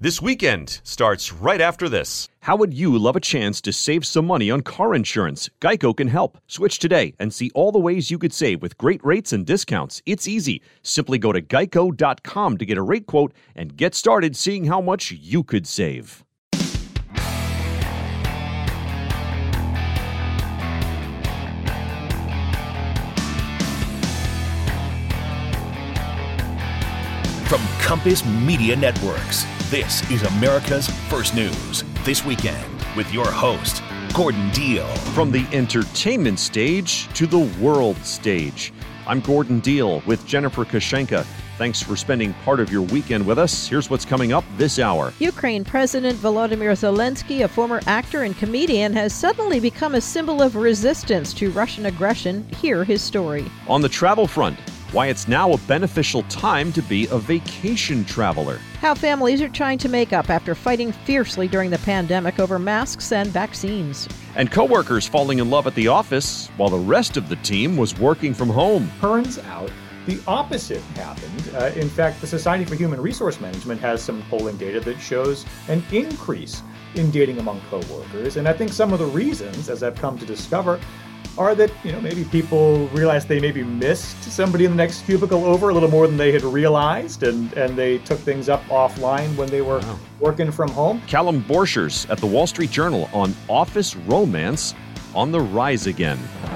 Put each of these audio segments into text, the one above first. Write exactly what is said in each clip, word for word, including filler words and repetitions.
This weekend starts right after this. How would you love a chance to save some money on car insurance? Geico can help. Switch today and see all the ways you could save with great rates and discounts. It's easy. Simply go to geico dot com to get a rate quote and get started seeing how much you could save. From Compass Media Networks, this is America's First News This Weekend with your host, Gordon Deal. From the entertainment stage to the world stage, I'm Gordon Deal with Jennifer Kashenka. Thanks for spending part of your weekend with us. Here's what's coming up this hour. Ukraine President Volodymyr Zelensky, a former actor and comedian, has suddenly become a symbol of resistance to Russian aggression. Hear his story. On the travel front, why it's now a beneficial time to be a vacation traveler. How families are trying to make up after fighting fiercely during the pandemic over masks and vaccines. And coworkers falling in love at the office while the rest of the team was working from home. Turns out the opposite happened. Uh, in fact, the Society for Human Resource Management has some polling data that shows an increase in dating among coworkers. And I think some of the reasons, as I've come to discover, are that, you know, maybe people realized they maybe missed somebody in the next cubicle over a little more than they had realized, and, and they took things up offline when they were wow. working from home. Callum Borchers at the Wall Street Journal on office romance on the rise again.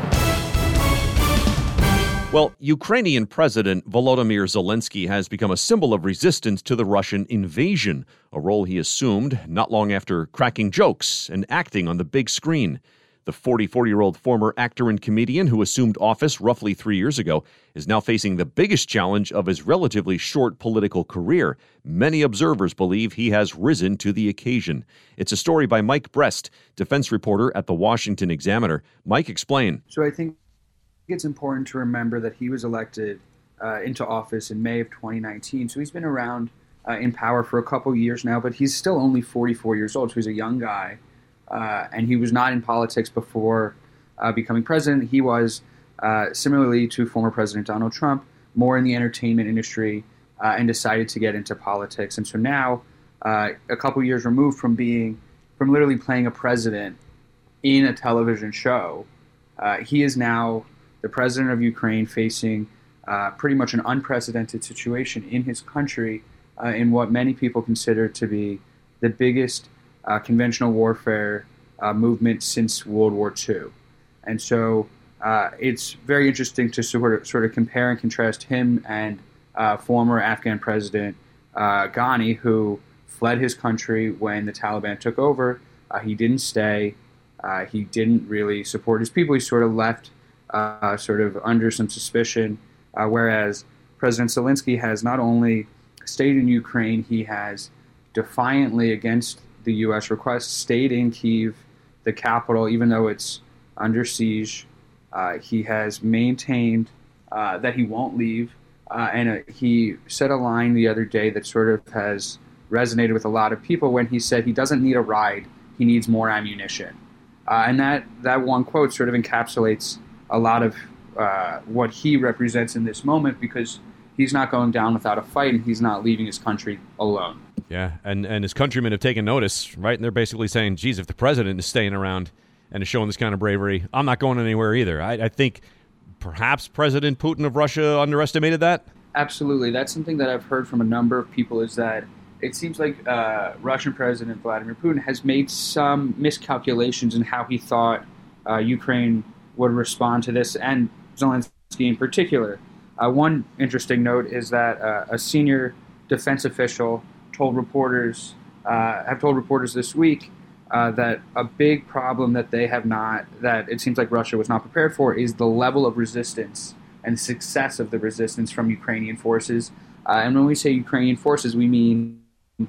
Well, Ukrainian President Volodymyr Zelensky has become a symbol of resistance to the Russian invasion, a role he assumed not long after cracking jokes and acting on the big screen. The forty-four-year-old former actor and comedian who assumed office roughly three years ago is now facing the biggest challenge of his relatively short political career. Many observers believe he has risen to the occasion. It's a story by Mike Brest, defense reporter at the Washington Examiner. Mike, explain. So I think it's important to remember that he was elected uh, into office in May of twenty nineteen. So he's been around uh, in power for a couple years now, but he's still only forty-four years old, so he's a young guy. Uh, and he was not in politics before uh, becoming president. He was, uh, similarly to former President Donald Trump, more in the entertainment industry uh, and decided to get into politics. And so now, uh, a couple years removed from being, from literally playing a president in a television show, uh, he is now the president of Ukraine, facing uh, pretty much an unprecedented situation in his country uh, in what many people consider to be the biggest Uh, conventional warfare uh, movement since World War Two. And so uh, it's very interesting to sort of, sort of compare and contrast him and uh, former Afghan President uh, Ghani, who fled his country when the Taliban took over. Uh, he didn't stay. Uh, he didn't really support his people. He sort of left uh, sort of under some suspicion, uh, whereas President Zelensky has not only stayed in Ukraine, he has defiantly, against the U S request, stayed in Kyiv, the capital, even though it's under siege. Uh, he has maintained uh, that he won't leave. Uh, and uh, he said a line the other day that sort of has resonated with a lot of people when he said he doesn't need a ride, he needs more ammunition. Uh, and that, that one quote sort of encapsulates a lot of uh, what he represents in this moment, because he's not going down without a fight, and he's not leaving his country alone. Yeah, and, and his countrymen have taken notice, right? And they're basically saying, geez, if the president is staying around and is showing this kind of bravery, I'm not going anywhere either. I, I think perhaps President Putin of Russia underestimated that? Absolutely. That's something that I've heard from a number of people, is that it seems like uh, Russian President Vladimir Putin has made some miscalculations in how he thought uh, Ukraine would respond to this, and Zelensky in particular. Uh, one interesting note is that uh, a senior defense official told reporters, uh, have told reporters this week uh, that a big problem that they have not, that it seems like Russia was not prepared for, is the level of resistance and success of the resistance from Ukrainian forces. Uh, and when we say Ukrainian forces, we mean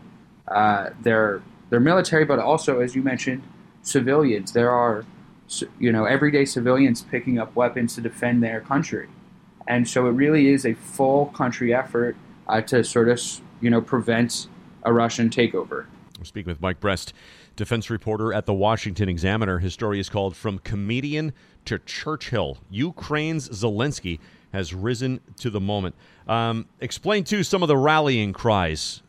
uh, their their military, but also, as you mentioned, civilians. There are, you know, everyday civilians picking up weapons to defend their country. And so it really is a full country effort uh, to sort of, you know, prevent a Russian takeover. We're speaking with Mike Brest, defense reporter at the Washington Examiner. His story is called From Comedian to Churchill. Ukraine's Zelensky has risen to the moment. Um, explain, too, some of the rallying cries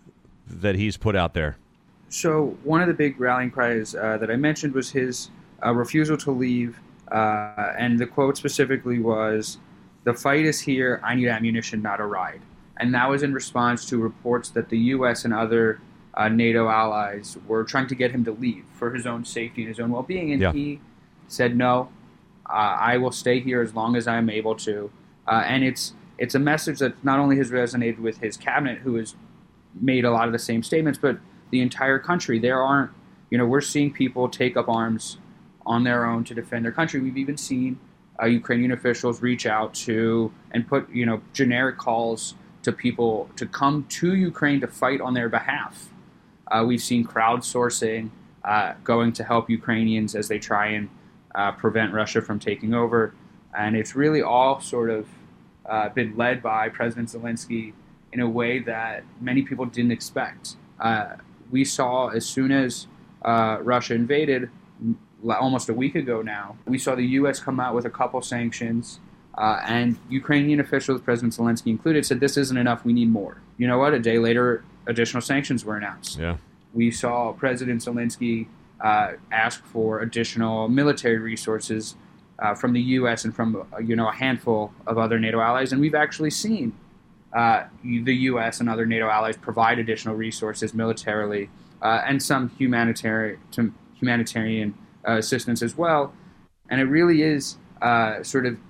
that he's put out there? So one of the big rallying cries uh, that I mentioned was his uh, refusal to leave. Uh, and the quote specifically was, "The fight is here. I need ammunition, not a ride." And that was in response to reports that the U S and other uh, NATO allies were trying to get him to leave for his own safety and his own well-being. And yeah. he said, no, uh, I will stay here as long as I'm able to. Uh, and it's it's a message that not only has resonated with his cabinet, who has made a lot of the same statements, but the entire country. There aren't, you know, we're seeing people take up arms on their own to defend their country. We've even seen uh, Ukrainian officials reach out to and put, you know, generic calls to people to come to Ukraine to fight on their behalf. Uh, we've seen crowdsourcing uh, going to help Ukrainians as they try and uh, prevent Russia from taking over. And it's really all sort of uh, been led by President Zelensky in a way that many people didn't expect. Uh, we saw as soon as uh, Russia invaded, almost a week ago now, we saw the U S come out with a couple sanctions, uh, and Ukrainian officials, President Zelensky included, said this isn't enough, we need more. You know what? A day later, additional sanctions were announced. Yeah. We saw President Zelensky uh, ask for additional military resources uh, from the U S and from uh, you know a handful of other NATO allies, and we've actually seen uh, the U S and other NATO allies provide additional resources militarily uh, and some humanitarian humanitarian uh, assistance as well. And it really is uh, sort of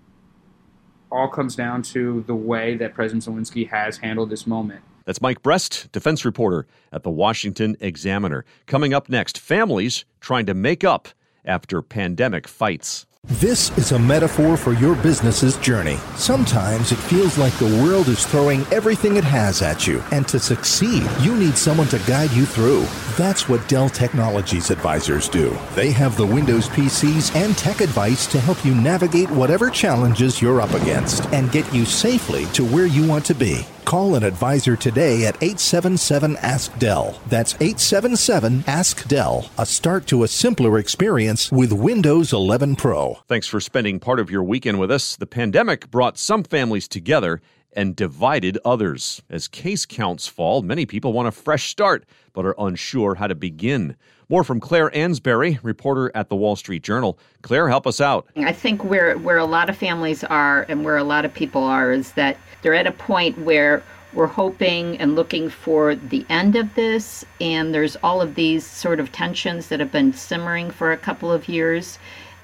all comes down to the way that President Zelensky has handled this moment. That's Mike Brest, defense reporter at the Washington Examiner. Coming up next, families trying to make up after pandemic fights. This is a metaphor for your business's journey. Sometimes it feels like the world is throwing everything it has at you. And to succeed, you need someone to guide you through. That's what Dell Technologies advisors do. They have the Windows P Cs and tech advice to help you navigate whatever challenges you're up against and get you safely to where you want to be. Call an advisor today at eight seven seven, ask Dell. That's eight seven seven, ask Dell. A start to a simpler experience with Windows eleven Pro. Thanks for spending part of your weekend with us. The pandemic brought some families together and divided others. As case counts fall, many people want a fresh start, but are unsure how to begin. More from Claire Ansbury, reporter at the Wall Street Journal. Claire, help us out. I think where, where a lot of families are and where a lot of people are is that they're at a point where we're hoping and looking for the end of this, and there's all of these sort of tensions that have been simmering for a couple of years,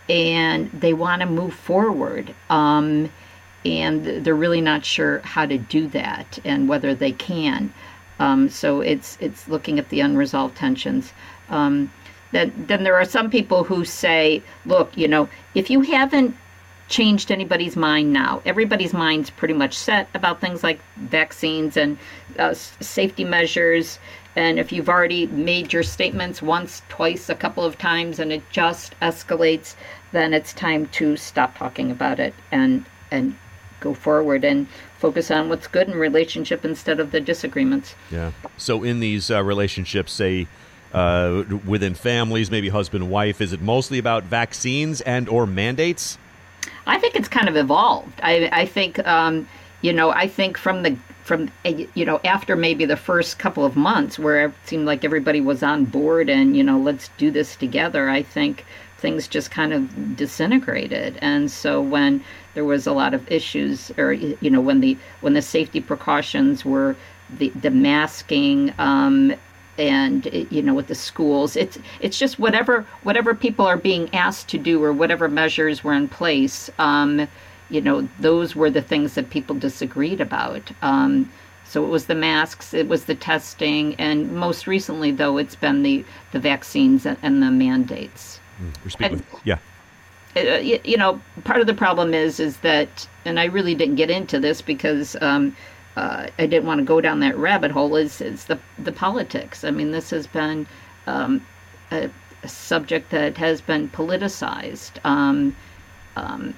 and they want to move forward. Um, and they're really not sure how to do that and whether they can. Um, so it's it's looking at the unresolved tensions. Um, then, then there are some people who say, look, you know, if you haven't changed anybody's mind now, everybody's mind's pretty much set about things like vaccines and uh, safety measures. And if you've already made your statements once, twice, a couple of times, and it just escalates, then it's time to stop talking about it and and go forward and focus on what's good in relationship instead of the disagreements. Yeah. So in these uh, relationships, say, uh, within families, maybe husband, wife, is it mostly about vaccines and or mandates? I think it's kind of evolved. I, I think, um, you know, I think from the, from, you know, after maybe the first couple of months where it seemed like everybody was on board and, you know, let's do this together, I think things just kind of disintegrated. And so when there was a lot of issues, or, you know, when the when the safety precautions were the, the masking, um, and, you know, with the schools, it's it's just whatever whatever people are being asked to do or whatever measures were in place, um, you know, those were the things that people disagreed about. Um, so it was the masks, it was the testing, and most recently, though, it's been the, the vaccines and, and the mandates. We're speaking with, yeah. Uh, you, you know, part of the problem is is that, and I really didn't get into this because um, uh, I didn't want to go down that rabbit hole, is, is the the politics. I mean, this has been um, a, a subject that has been politicized. Um, um,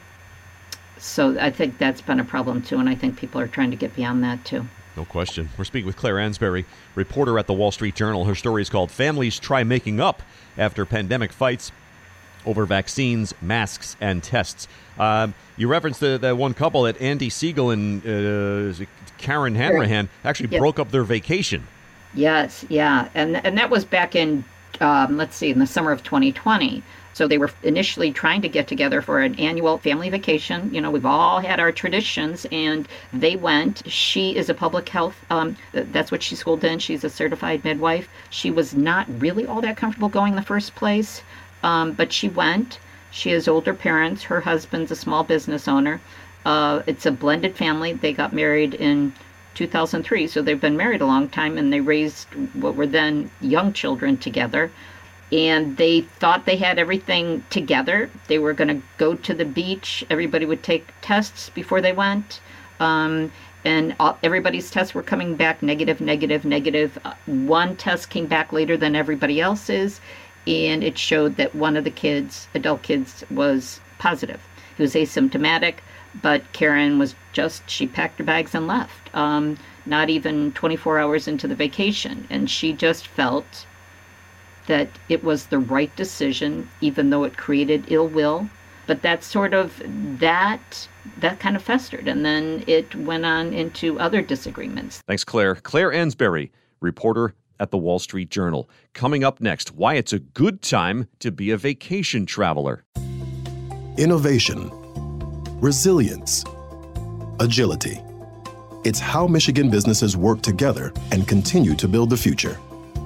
so I think that's been a problem, too, and I think people are trying to get beyond that, too. No question. We're speaking with Claire Ansbury, reporter at the Wall Street Journal. Her story is called Families Try Making Up After Pandemic Fights Over Vaccines, Masks, and Tests. Um, you referenced the, the one couple that Andy Siegel and uh, Karen Hanrahan actually yeah. broke up their vacation. Yes, yeah. And and that was back in, um, let's see, in the summer of twenty twenty. So they were initially trying to get together for an annual family vacation. You know, we've all had our traditions, and they went. She is a public health, um, that's what she schooled in. She's a certified midwife. She was not really all that comfortable going in the first place, um, but she went. She has older parents. Her husband's a small business owner. Uh, it's a blended family. They got married in two thousand three, so they've been married a long time, and they raised what were then young children together. And they thought they had everything together. They were going to go to the beach. Everybody would take tests before they went. Um, and all, everybody's tests were coming back negative, negative, negative. Uh, one test came back later than everybody else's, and it showed that one of the kids, adult kids, was positive. He was asymptomatic, but Karen was just, she packed her bags and left, um, not even twenty-four hours into the vacation. And she just felt that it was the right decision, even though it created ill will. But that sort of, that, that kind of festered. And then it went on into other disagreements. Thanks, Claire. Claire Ansberry, reporter at the Wall Street Journal. Coming up next, why it's a good time to be a vacation traveler. Innovation, resilience, agility. It's how Michigan businesses work together and continue to build the future.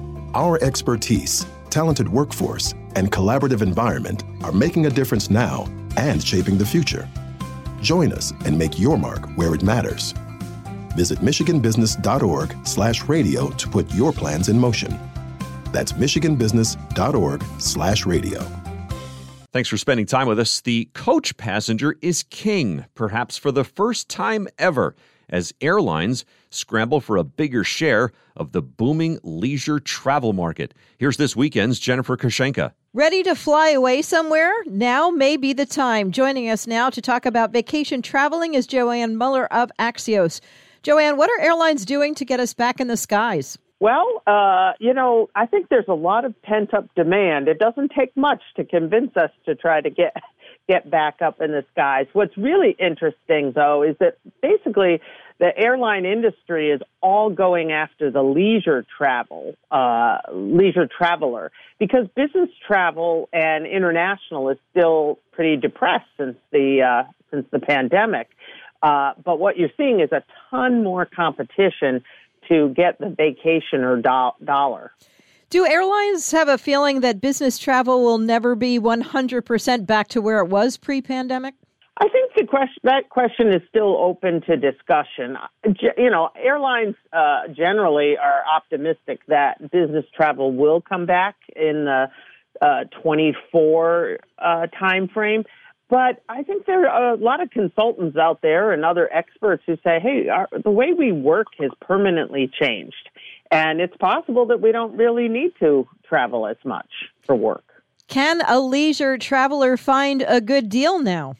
Our expertise, talented workforce, and collaborative environment are making a difference now and shaping the future. Join us and make your mark where it matters. Visit michiganbusiness.org slash radio to put your plans in motion. That's michiganbusiness.org slash radio. Thanks for spending time with us. The coach passenger is king, perhaps for the first time ever, as airlines scramble for a bigger share of the booming leisure travel market. Here's this weekend's Jennifer Koshenka. Ready to fly away somewhere? Now may be the time. Joining us now to talk about vacation traveling is Joanne Muller of Axios. Joanne, what are airlines doing to get us back in the skies? Well, uh, you know, I think there's a lot of pent-up demand. It doesn't take much to convince us to try to get get back up in the skies. What's really interesting, though, is that basically the airline industry is all going after the leisure travel, uh, leisure traveler, because business travel and international is still pretty depressed since the uh, since the pandemic. Uh, but what you're seeing is a ton more competition to get the vacation or do- dollar. Do airlines have a feeling that business travel will never be one hundred percent back to where it was pre-pandemic? I think the question, that question is still open to discussion. You know, airlines uh, generally are optimistic that business travel will come back in the uh, twenty-four uh, timeframe. But I think there are a lot of consultants out there and other experts who say, hey, our, the way we work has permanently changed. And it's possible that we don't really need to travel as much for work. Can a leisure traveler find a good deal now?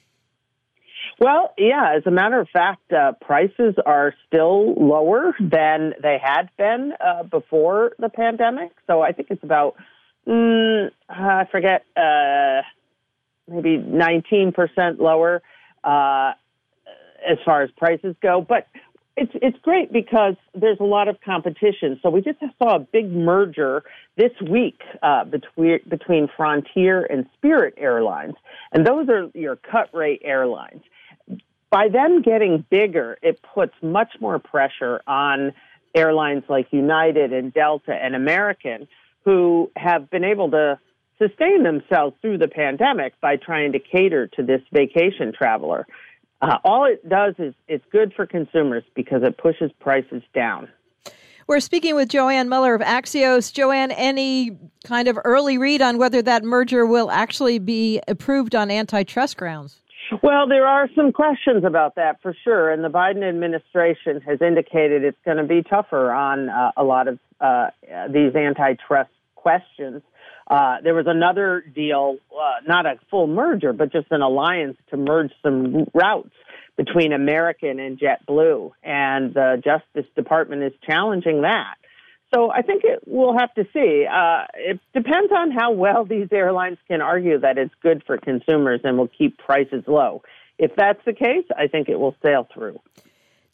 Well, yeah, as a matter of fact, uh, prices are still lower than they had been uh, before the pandemic. So I think it's about, mm, I forget, uh, maybe nineteen percent lower uh, as far as prices go. But it's it's great because there's a lot of competition. So we just saw a big merger this week uh, between between Frontier and Spirit Airlines. And those are your cut-rate airlines. By them getting bigger, it puts much more pressure on airlines like United and Delta and American, who have been able to sustain themselves through the pandemic by trying to cater to this vacation traveler. Uh, all it does is it's good for consumers because it pushes prices down. We're speaking with Joanne Muller of Axios. Joanne, any kind of early read on whether that merger will actually be approved on antitrust grounds? Well, there are some questions about that for sure, and the Biden administration has indicated it's going to be tougher on uh, a lot of uh, these antitrust questions. Uh, there was another deal, uh, not a full merger, but just an alliance to merge some routes between American and JetBlue, and the Justice Department is challenging that. So I think it, we'll have to see. Uh, it depends on how well these airlines can argue that it's good for consumers and will keep prices low. If that's the case, I think it will sail through.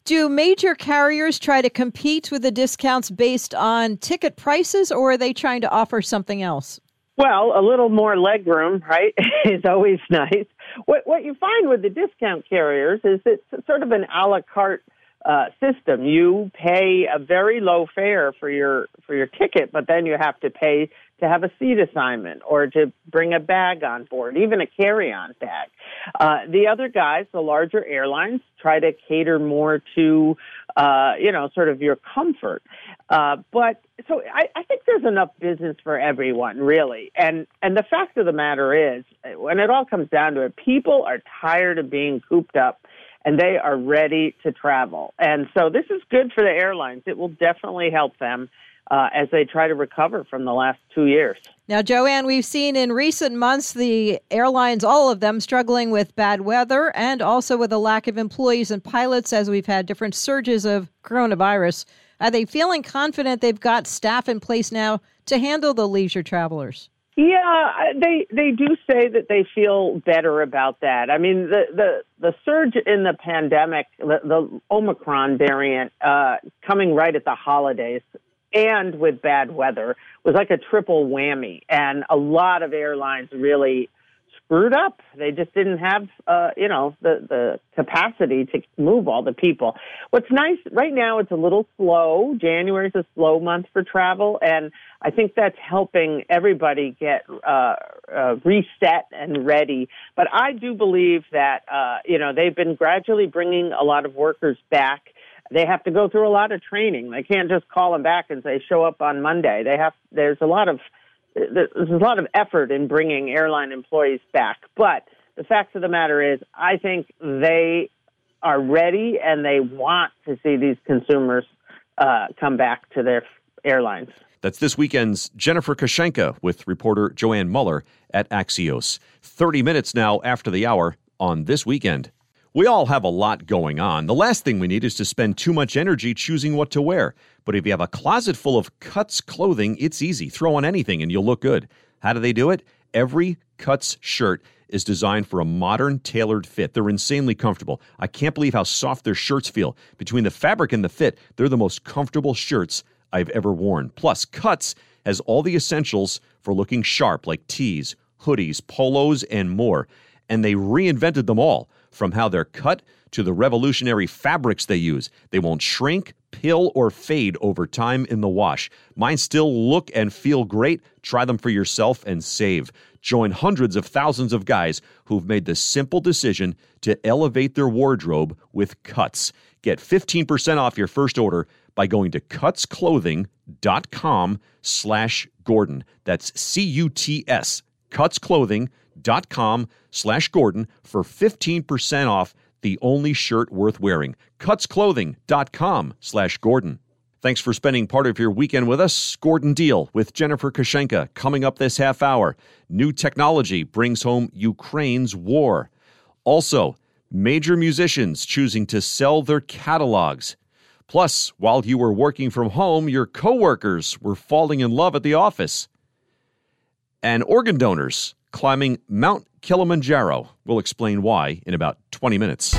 Do major carriers try to compete with the discounts based on ticket prices, or are they trying to offer something else? Well, a little more legroom, right, is always nice. What what you find with the discount carriers is it's sort of an a la carte uh, system. You pay a very low fare for your for your ticket, but then you have to pay to have a seat assignment or to bring a bag on board, even a carry-on bag. Uh, the other guys, the larger airlines, try to cater more to, uh, you know, sort of your comfort. Uh, but so I, I think there's enough business for everyone, really. And and the fact of the matter is, when it all comes down to it, people are tired of being cooped up and they are ready to travel. And so this is good for the airlines. It will definitely help them Uh, as they try to recover from the last two years. Now, Joanne, we've seen in recent months the airlines, all of them, struggling with bad weather and also with a lack of employees and pilots as we've had different surges of coronavirus. Are they feeling confident they've got staff in place now to handle the leisure travelers? Yeah, they they do say that they feel better about that. I mean, the the, the surge in the pandemic, the, the Omicron variant uh, coming right at the holidays, and with bad weather was like a triple whammy. And a lot of airlines really screwed up. They just didn't have, uh, you know, the, the capacity to move all the people. What's nice right now, it's a little slow. January is a slow month for travel. And I think that's helping everybody get uh, uh, reset and ready. But I do believe that, uh, you know, they've been gradually bringing a lot of workers back. They have to go through a lot of training. They can't just call them back and say, show up on Monday. They have, there's a lot of, there's a lot of effort in bringing airline employees back. But the fact of the matter is, I think they are ready and they want to see these consumers uh, come back to their airlines. That's this weekend's Jennifer Kushenka with reporter Joanne Muller at Axios. thirty minutes now after the hour on This Weekend. We all have a lot going on. The last thing we need is to spend too much energy choosing what to wear. But if you have a closet full of Cuts clothing, it's easy. Throw on anything and you'll look good. How do they do it? Every Cuts shirt is designed for a modern, tailored fit. They're insanely comfortable. I can't believe how soft their shirts feel. Between the fabric and the fit, they're the most comfortable shirts I've ever worn. Plus, Cuts has all the essentials for looking sharp, like tees, hoodies, polos, and more. And they reinvented them all. From how they're cut to the revolutionary fabrics they use. They won't shrink, pill, or fade over time in the wash. Mine still look and feel great. Try them for yourself and save. Join hundreds of thousands of guys who've made the simple decision to elevate their wardrobe with Cuts. Get fifteen percent off your first order by going to cutsclothing.com slash Gordon. That's C U T S, cutsclothing.com dot com slash Gordon for fifteen percent off the only shirt worth wearing. cutsclothing.com slash Gordon. Thanks for spending part of your weekend with us. Gordon Deal with Jennifer Kushenka coming up this half hour. New technology brings home Ukraine's war. Also, major musicians choosing to sell their catalogs. Plus, while you were working from home, your coworkers were falling in love at the office. And organ donors climbing Mount Kilimanjaro. We'll explain why in about twenty minutes.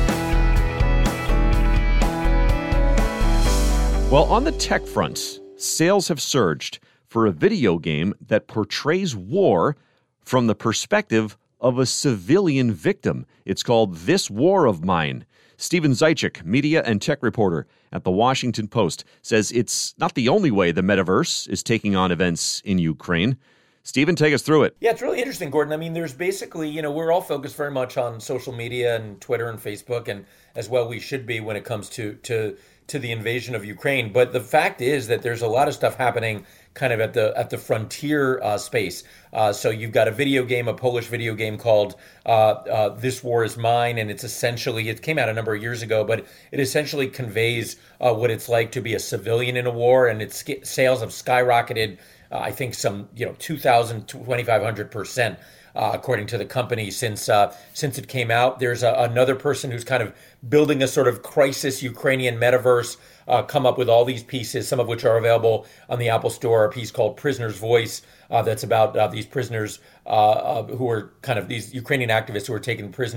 Well, on the tech front, sales have surged for a video game that portrays war from the perspective of a civilian victim. It's called This War of Mine. Stephen Zaitchik, media and tech reporter at The Washington Post, says it's not the only way the metaverse is taking on events in Ukraine. Stephen, take us through it. Yeah, it's really interesting, Gordon. I mean, there's basically, you know, we're all focused very much on social media and Twitter and Facebook, and as well we should be when it comes to to to the invasion of Ukraine. But the fact is that there's a lot of stuff happening kind of at the at the frontier uh, space. Uh, so you've got a video game, a Polish video game called uh, uh, This War is Mine, and it's essentially, it came out a number of years ago, but it essentially conveys uh, what it's like to be a civilian in a war, and its sales have skyrocketed. Uh, I think some, you know, two thousand, twenty-five hundred percent, uh, according to the company, since uh, since it came out. There's a, another person who's kind of building a sort of crisis Ukrainian metaverse, uh, come up with all these pieces, some of which are available on the Apple Store. A piece called Prisoner's Voice uh, that's about uh, these prisoners uh, uh, who are kind of these Ukrainian activists who are taken prisoner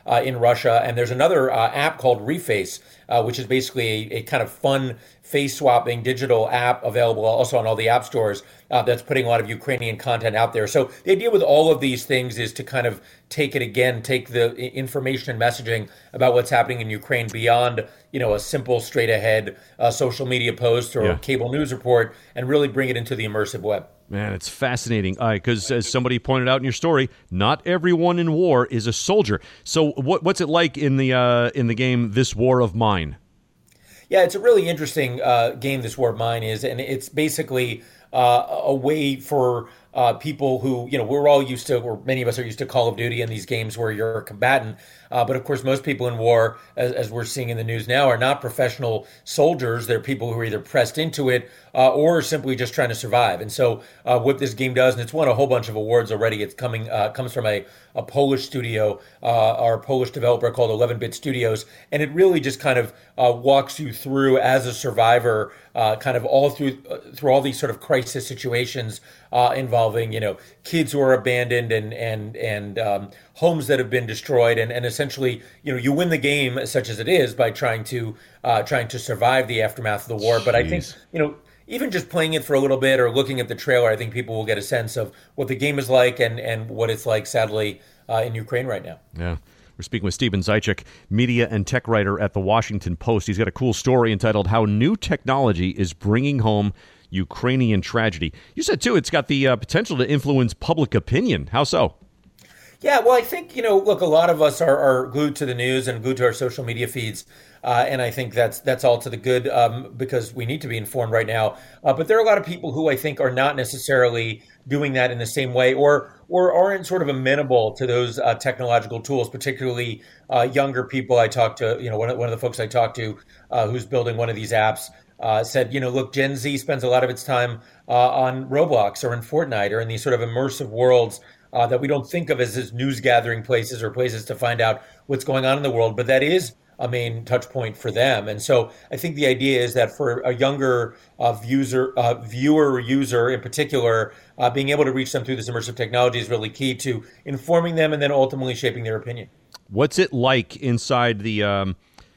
uh, in Russia. And there's another uh, app called Reface, uh, which is basically a, a kind of fun face swapping digital app available also on all the app stores uh, that's putting a lot of Ukrainian content out there. So the idea with all of these things is to kind of take it again, take the information and messaging about what's happening in Ukraine beyond, you know, a simple straight ahead uh, social media post or Yeah. cable news report and really bring it into the immersive web. Man, it's fascinating because, as somebody pointed out in your story, not everyone in war is a soldier. So, what, what's it like in the uh, in the game This War of Mine? Yeah, it's a really interesting uh, game, This War of Mine is, and it's basically uh, a way for uh, people who, you know, we're all used to, or many of us are used to Call of Duty and these games where you're a combatant. Uh, but of course, most people in war, as, as we're seeing in the news now, are not professional soldiers. They're people who are either pressed into it uh, or simply just trying to survive. And so uh, what this game does, and it's won a whole bunch of awards already, it's coming uh, comes from a, a Polish studio, uh, our Polish developer called eleven bit Studios. And it really just kind of uh, walks you through as a survivor, uh, kind of all through uh, through all these sort of crisis situations uh, involving, you know, kids who are abandoned and and and um, homes that have been destroyed, and, and essentially, you know, you win the game, such as it is, by trying to uh, trying to survive the aftermath of the war. But I think, you know, even just playing it for a little bit or looking at the trailer, I think people will get a sense of what the game is like and, and what it's like, sadly, uh, in Ukraine right now. Yeah. We're speaking with Stephen Zaitchik, media and tech writer at The Washington Post. He's got a cool story entitled How New Technology is Bringing Home Ukrainian Tragedy. You said, too, it's got the uh, potential to influence public opinion. How so? Yeah, well, I think, you know, look, a lot of us are, are glued to the news and glued to our social media feeds. Uh, and I think that's that's all to the good um, because we need to be informed right now. Uh, but there are a lot of people who I think are not necessarily doing that in the same way or or aren't sort of amenable to those uh, technological tools, particularly uh, younger people. I talked to, you know, one of, one of the folks I talked to uh, who's building one of these apps uh, said, you know, look, Gen Z spends a lot of its time uh, on Roblox or in Fortnite or in these sort of immersive worlds uh, that we don't think of as, as news gathering places or places to find out what's going on in the world. But that is a main touch point for them. And so I think the idea is that for a younger uh, user, uh, viewer user in particular, uh, being able to reach them through this immersive technology is really key to informing them and then ultimately shaping their opinion. What's it like inside the um,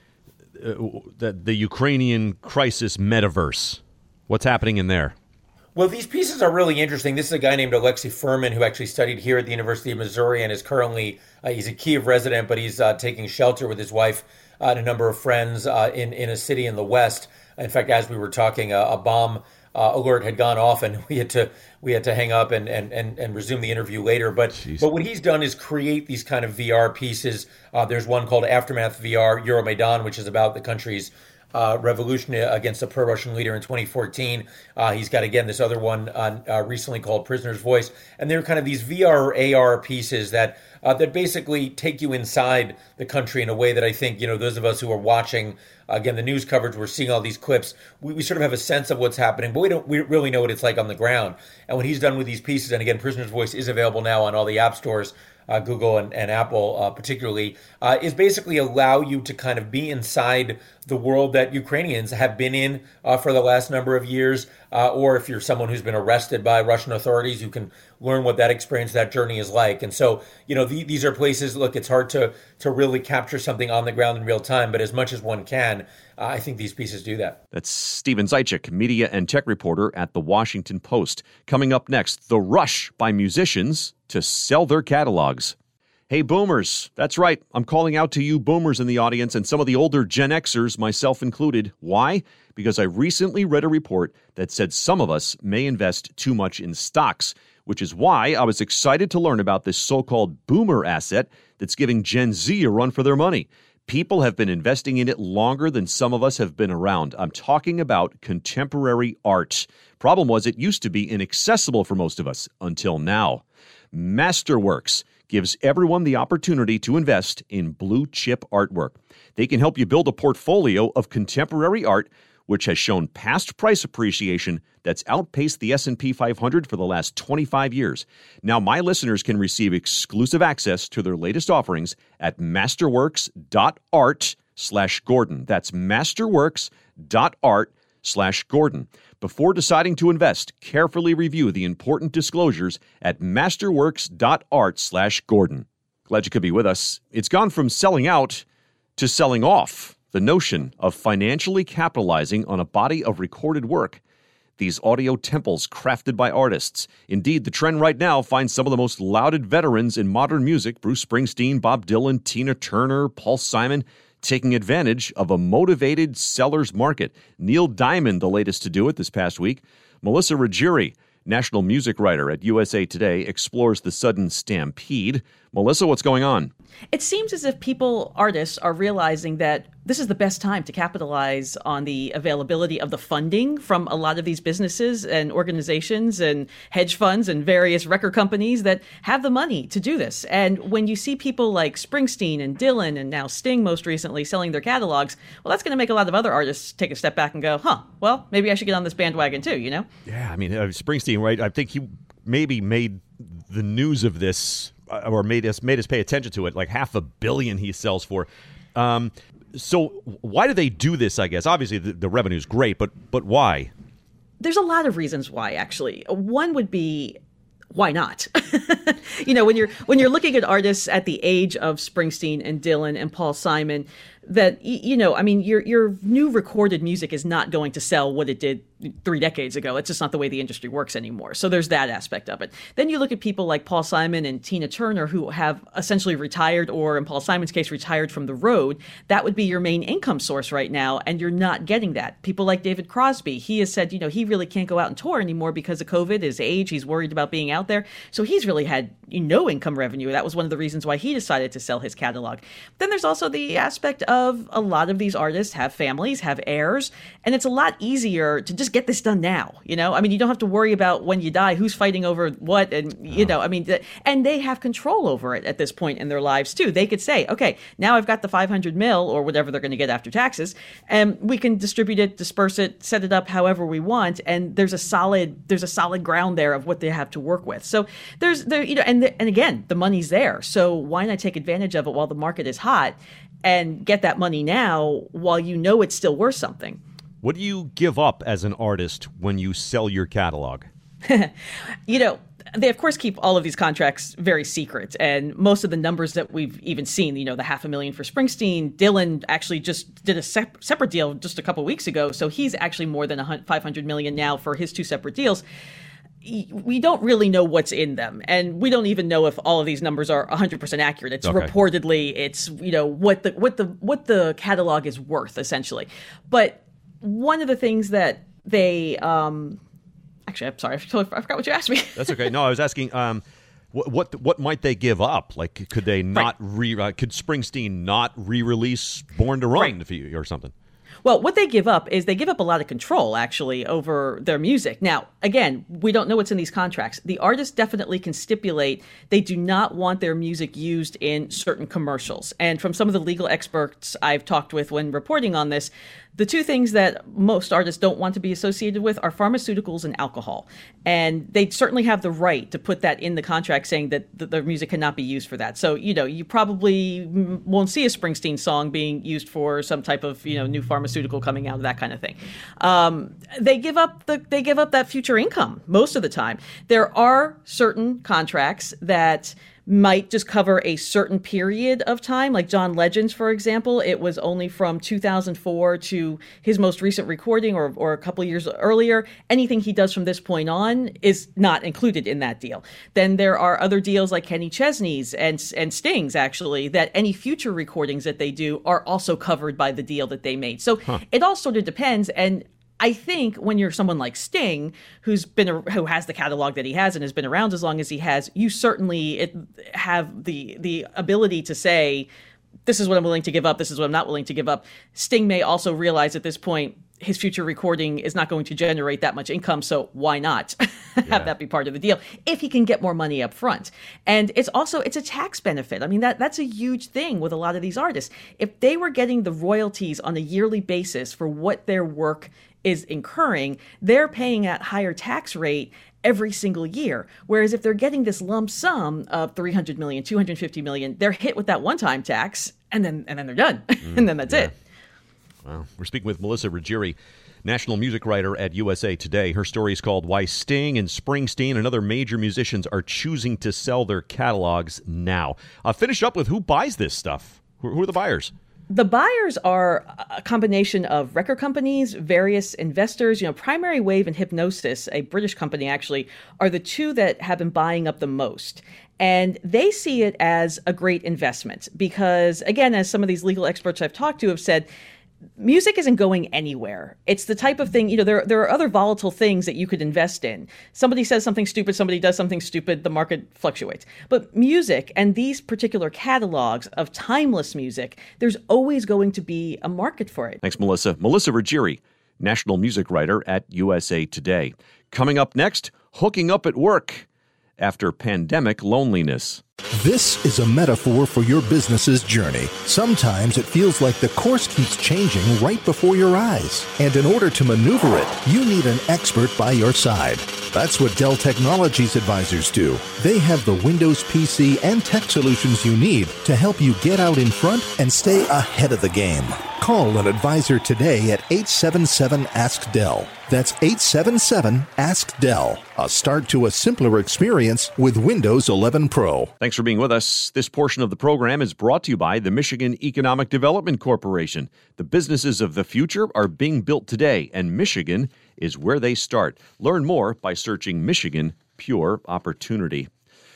uh, the, the Ukrainian crisis metaverse? What's happening in there? Well, these pieces are really interesting. This is a guy named Alexei Furman who actually studied here at the University of Missouri and is currently, uh, he's a Kiev resident, but he's uh, taking shelter with his wife uh, and a number of friends uh, in, in a city in the West. In fact, as we were talking, uh, a bomb uh, alert had gone off and we had to we had to hang up and and, and, and resume the interview later. But Jeez. But what he's done is create these kind of V R pieces. Uh, there's one called Aftermath V R, Euromaidan, which is about the country's Uh, revolution against a pro-Russian leader in twenty fourteen. Uh, he's got, again, this other one uh, uh, recently called Prisoner's Voice. And they're kind of these V R or A R pieces that uh, that basically take you inside the country in a way that I think, you know, those of us who are watching, uh, again, the news coverage, we're seeing all these clips, we, we sort of have a sense of what's happening, but we don't we really know what it's like on the ground. And when he's done with these pieces, and again, Prisoner's Voice is available now on all the app stores, Uh, Google and, and Apple uh, particularly, uh, is basically allow you to kind of be inside the world that Ukrainians have been in uh, for the last number of years. Uh, or if you're someone who's been arrested by Russian authorities, you can learn what that experience, that journey is like. And so, you know, the, these are places, look, it's hard to, to really capture something on the ground in real time, but as much as one can, uh, I think these pieces do that. That's Stephen Zaitchik, media and tech reporter at The Washington Post. Coming up next, the rush by musicians to sell their catalogs. Hey, boomers. That's right. I'm calling out to you boomers in the audience and some of the older Gen Xers, myself included. Why? Because I recently read a report that said some of us may invest too much in stocks, which is why I was excited to learn about this so-called boomer asset that's giving Gen Z a run for their money. People have been investing in it longer than some of us have been around. I'm talking about contemporary art. Problem was, it used to be inaccessible for most of us until now. Masterworks gives everyone the opportunity to invest in blue-chip artwork. They can help you build a portfolio of contemporary art, which has shown past price appreciation that's outpaced the S and P five hundred for the last twenty-five years. Now, my listeners can receive exclusive access to their latest offerings at masterworks.art slash Gordon. That's masterworks.art slash Gordon. Before deciding to invest, carefully review the important disclosures at masterworks.art slash Gordon. Glad you could be with us. It's gone from selling out to selling off. The notion of financially capitalizing on a body of recorded work. These audio temples crafted by artists. Indeed, the trend right now finds some of the most lauded veterans in modern music, Bruce Springsteen, Bob Dylan, Tina Turner, Paul Simon, taking advantage of a motivated seller's market. Neil Diamond, the latest to do it this past week. Melissa Ruggieri, national music writer at U S A Today, explores the sudden stampede. Melissa, what's going on? It seems as if people, artists, are realizing that this is the best time to capitalize on the availability of the funding from a lot of these businesses and organizations and hedge funds and various record companies that have the money to do this. And when you see people like Springsteen and Dylan and now Sting most recently selling their catalogs, well, that's going to make a lot of other artists take a step back and go, huh, well, maybe I should get on this bandwagon too, you know? Yeah, I mean, uh, Springsteen, right? I think he maybe made the news of this uh, or made us made us pay attention to it, like half a billion he sells for. Um, so why do they do this, I guess? Obviously, the, the revenue is great, but but why? There's a lot of reasons why, actually. One would be, why not? You know, when you're when you're looking at artists at the age of Springsteen and Dylan and Paul Simon, that, you know, I mean, your your new recorded music is not going to sell what it did three decades ago. It's just not the way the industry works anymore. So there's that aspect of it. Then you look at people like Paul Simon and Tina Turner, who have essentially retired, or in Paul Simon's case, retired from the road. That would be your main income source right now, and you're not getting that. People like David Crosby, he has said, you know, he really can't go out and tour anymore because of COVID, his age, he's worried about being out there. So he's really had no income revenue. That was one of the reasons why he decided to sell his catalog. Then there's also the aspect of a lot of these artists have families, have heirs, and it's a lot easier to just get this done now. You know, I mean, you don't have to worry about when you die, who's fighting over what, and, you know, I mean, and they have control over it at this point in their lives too. They could say, okay, now I've got the five hundred mil or whatever they're going to get after taxes, and we can distribute it, disperse it, set it up however we want. And there's a solid, there's a solid ground there of what they have to work with. So there's there, you know, and, the, and again, the money's there. So why not take advantage of it while the market is hot and get that money now while you know it's still worth something? What do you give up as an artist when you sell your catalog? You know, they, of course, keep all of these contracts very secret. And most of the numbers that we've even seen, you know, the half a million for Springsteen, Dylan actually just did a sep- separate deal just a couple of weeks ago. So he's actually more than five hundred million now for his two separate deals. We don't really know what's in them. And we don't even know if all of these numbers are one hundred percent accurate. It's okay. Reportedly, it's, you know, what the what the what the catalog is worth, essentially. But one of the things that they um, actually, I'm sorry, I forgot what you asked me. That's okay. No, I was asking, um, what, what what might they give up? Like, could they not right. re? Uh, could Springsteen not re-release Born to Run right. if you, or something? Well, what they give up is they give up a lot of control, actually, over their music. Now, again, we don't know what's in these contracts. The artist definitely can stipulate they do not want their music used in certain commercials. And from some of the legal experts I've talked with when reporting on this, the two things that most artists don't want to be associated with are pharmaceuticals and alcohol. And they certainly have the right to put that in the contract, saying that their music cannot be used for that. So, you know, you probably won't see a Springsteen song being used for some type of, you know, new pharmaceutical coming out, that kind of thing. Um, they give up the they give up that future income most of the time. There are certain contracts that might just cover a certain period of time, like John Legend's, for example. It was only from two thousand four to his most recent recording, or, or a couple of years earlier. Anything he does from this point on is not included in that deal. Then there are other deals like Kenny Chesney's and, and Sting's, actually, that any future recordings that they do are also covered by the deal that they made. So huh. It all sort of depends. And I think when you're someone like Sting, who's been a, who has the catalog that he has and has been around as long as he has, you certainly it, have the the ability to say, this is what I'm willing to give up, this is what I'm not willing to give up. Sting may also realize at this point his future recording is not going to generate that much income, so why not have yeah. that be part of the deal if he can get more money up front? And it's also, it's a tax benefit. I mean, that that's a huge thing with a lot of these artists. If they were getting the royalties on a yearly basis for what their work is incurring, they're paying at higher tax rate every single year. Whereas if they're getting this lump sum of three hundred million, two hundred fifty million, they're hit with that one-time tax, and then and then they're done. Mm, and then that's yeah. it. Wow. We're speaking with Melissa Ruggieri, national music writer at U S A Today. Her story is called Why Sting and Springsteen and Other Major Musicians Are Choosing to Sell Their Catalogs Now. Uh, finish up with who buys this stuff. Who, who are the buyers? The buyers are a combination of record companies, various investors. You know, Primary Wave and Hipgnosis, a British company actually, are the two that have been buying up the most. And they see it as a great investment because, again, as some of these legal experts I've talked to have said, music isn't going anywhere. It's the type of thing, you know, there, there are other volatile things that you could invest in. Somebody says something stupid, somebody does something stupid, the market fluctuates. But music and these particular catalogs of timeless music, there's always going to be a market for it. Thanks, Melissa. Melissa Ruggieri, national music writer at U S A Today. Coming up next, hooking up at work after pandemic loneliness. This is a metaphor for your business's journey. Sometimes it feels like the course keeps changing right before your eyes. And in order to maneuver it, you need an expert by your side. That's what Dell Technologies advisors do. They have the Windows P C and tech solutions you need to help you get out in front and stay ahead of the game. Call an advisor today at eight seven seven, ask Dell. That's eight seven seven, ask Dell. A start to a simpler experience with Windows eleven Pro. Thanks for being with us. This portion of the program is brought to you by the Michigan Economic Development Corporation. The businesses of the future are being built today, and Michigan is where they start. Learn more by searching Michigan Pure Opportunity.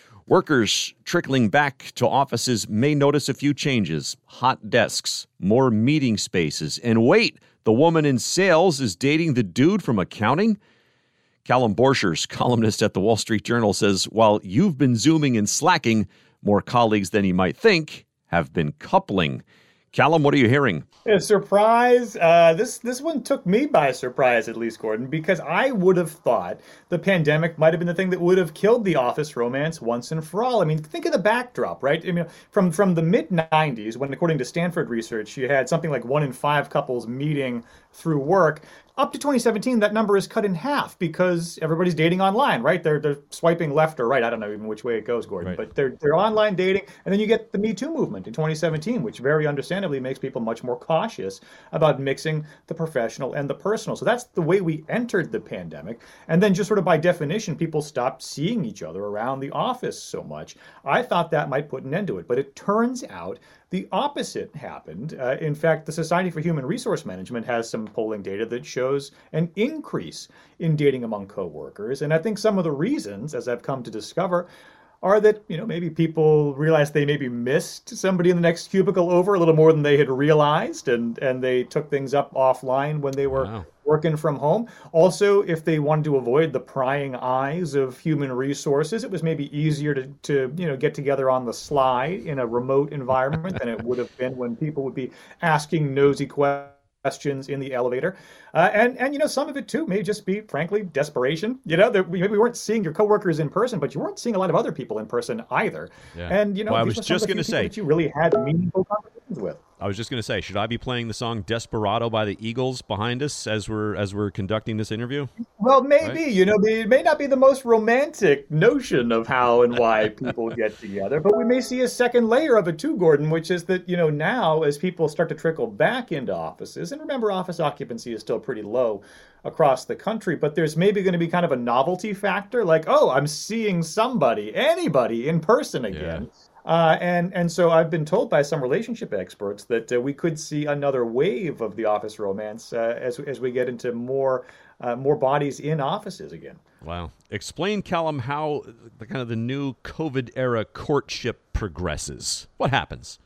Workers trickling back to offices may notice a few changes. Hot desks, more meeting spaces, and wait, the woman in sales is dating the dude from accounting? Callum Borchers, columnist at the Wall Street Journal, says while you've been Zooming and Slacking, more colleagues than you might think have been coupling. Callum, what are you hearing? A surprise. Uh, this this one took me by surprise, at least, Gordon, because I would have thought the pandemic might have been the thing that would have killed the office romance once and for all. I mean, think of the backdrop, right? I mean, from from the mid nineties, when according to Stanford research, you had something like one in five couples meeting through work. Up to twenty seventeen, that number is cut in half because everybody's dating online, right? They're they're swiping left or right. I don't know even which way it goes, Gordon, right. But they're they're online dating. And then you get the Me Too movement in twenty seventeen, which very understandably makes people much more cautious about mixing the professional and the personal. So that's the way we entered the pandemic. And then just sort of by definition, people stopped seeing each other around the office so much. I thought that might put an end to it, but it turns out the opposite happened. Uh, in fact, the Society for Human Resource Management has some polling data that shows an increase in dating among coworkers. And I think some of the reasons, as I've come to discover, are that, you know, maybe people realized they maybe missed somebody in the next cubicle over a little more than they had realized, and, and they took things up offline when they were wow. working from home. Also, if they wanted to avoid the prying eyes of human resources, it was maybe easier to, to you know, get together on the sly in a remote environment than it would have been when people would be asking nosy questions. questions in the elevator. Uh, and, and, you know, some of it, too, may just be, frankly, desperation. You know, that we, we weren't seeing your coworkers in person, but you weren't seeing a lot of other people in person either. Yeah. And, you know, well, I was just going to say that you really had meaningful conversations with. I was just going to say, should I be playing the song Desperado by the Eagles behind us as we're as we're conducting this interview? Well, maybe. Right? You know, it may not be the most romantic notion of how and why people get together, but we may see a second layer of it too, Gordon, which is that, you know, now as people start to trickle back into offices, and remember, office occupancy is still pretty low across the country, but there's maybe going to be kind of a novelty factor, like, oh, I'm seeing somebody, anybody in person again. Yeah. Uh, and and so I've been told by some relationship experts that uh, we could see another wave of the office romance uh, as as we get into more uh, more bodies in offices again. Wow! Explain, Callum, how the kind of the new COVID era courtship progresses. What happens?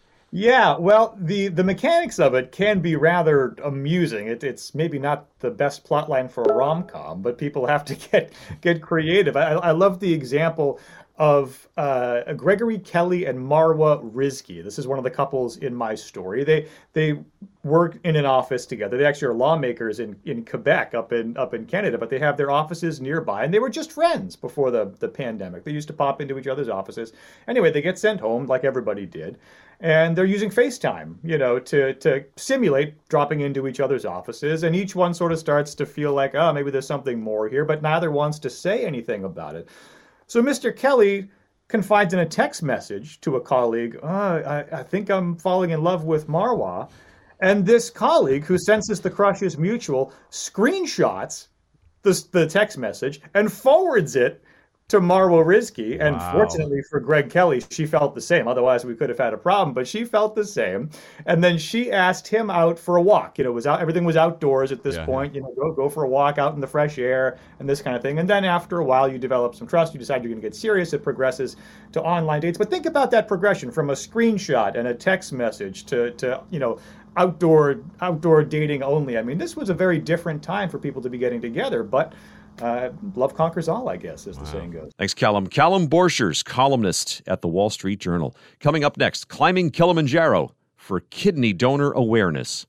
Yeah, well, the, the mechanics of it can be rather amusing. It, it's maybe not the best plotline for a rom-com, but people have to get get creative. I, I love the example of uh, Gregory Kelly and Marwa Rizki. This is one of the couples in my story. They they work in an office together. They actually are lawmakers in, in Quebec, up in up in Canada, but they have their offices nearby, and they were just friends before the, the pandemic. They used to pop into each other's offices. Anyway, they get sent home like everybody did, and they're using FaceTime, you know, to to simulate dropping into each other's offices, and each one sort of starts to feel like, oh, maybe there's something more here, but neither wants to say anything about it. So Mister Kelly confides in a text message to a colleague, oh, I, I think I'm falling in love with Marwa. And this colleague who senses the crush is mutual screenshots the, the text message and forwards it to Marwa Rizki. And Wow. fortunately for Greg Kelly, she felt the same. Otherwise, we could have had a problem, but she felt the same. And then she asked him out for a walk. You know, it was out, everything was outdoors at this Yeah, point. You know, go go for a walk out in the fresh air and this kind of thing. And then after a while, you develop some trust. You decide you're going to get serious. It progresses to online dates. But think about that progression from a screenshot and a text message to, to you know, outdoor outdoor dating only. I mean, this was a very different time for people to be getting together, but uh, love conquers all, I guess, as the saying goes. Thanks, Callum. Callum Borchers, columnist at the Wall Street Journal. Coming up next, climbing Kilimanjaro for kidney donor awareness.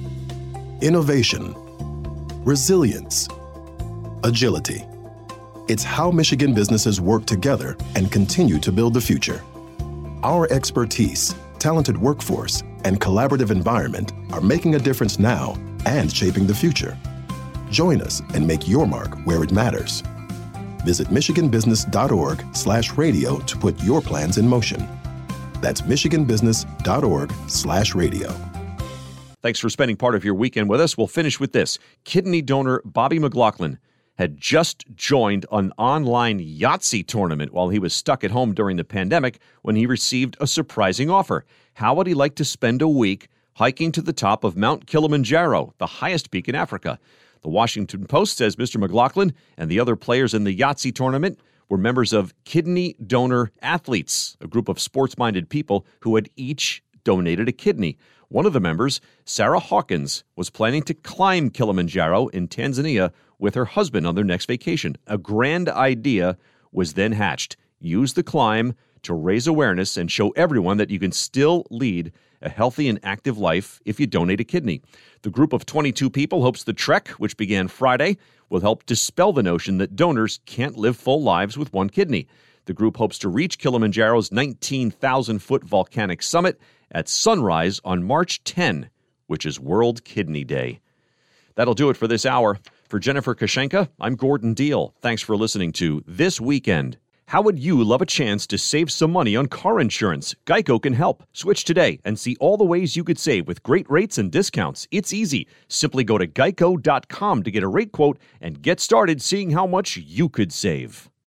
Innovation, resilience, agility. It's how Michigan businesses work together and continue to build the future. Our expertise, talented workforce, and collaborative environment are making a difference now and shaping the future. Join us and make your mark where it matters. Visit michiganbusiness.org slash radio to put your plans in motion. That's michiganbusiness.org slash radio. Thanks for spending part of your weekend with us. We'll finish with this. Kidney donor Bobby McLaughlin had just joined an online Yahtzee tournament while he was stuck at home during the pandemic when he received a surprising offer. How would he like to spend a week hiking to the top of Mount Kilimanjaro, the highest peak in Africa? The Washington Post says Mister McLaughlin and the other players in the Yahtzee tournament were members of Kidney Donor Athletes, a group of sports-minded people who had each donated a kidney. One of the members, Sarah Hawkins, was planning to climb Kilimanjaro in Tanzania with her husband on their next vacation. A grand idea was then hatched. Use the climb to raise awareness and show everyone that you can still lead a healthy and active life if you donate a kidney. The group of twenty-two people hopes the trek, which began Friday, will help dispel the notion that donors can't live full lives with one kidney. The group hopes to reach Kilimanjaro's nineteen thousand foot volcanic summit at sunrise on March tenth, which is World Kidney Day. That'll do it for this hour. For Jennifer Kashenka, I'm Gordon Deal. Thanks for listening to This Weekend. How would you love a chance to save some money on car insurance? Geico can help. Switch today and see all the ways you could save with great rates and discounts. It's easy. Simply go to geico dot com to get a rate quote and get started seeing how much you could save.